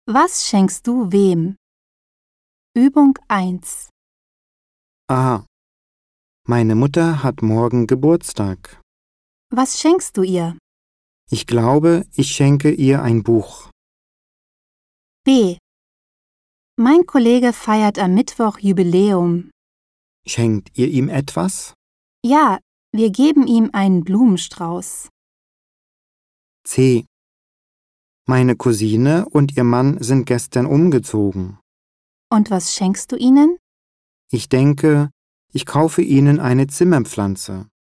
Was schenkst du wem? Übung 1. A. Meine Mutter hat morgen Geburtstag. Was schenkst du ihr? Ich glaube, ich schenke ihr ein Buch. B. Mein Kollege feiert am Mittwoch Jubiläum. Schenkt ihr ihm etwas? Ja, wir geben ihm einen Blumenstrauß. C. Meine Cousine und ihr Mann sind gestern umgezogen. Und was schenkst du ihnen? Ich denke, ich kaufe ihnen eine Zimmerpflanze.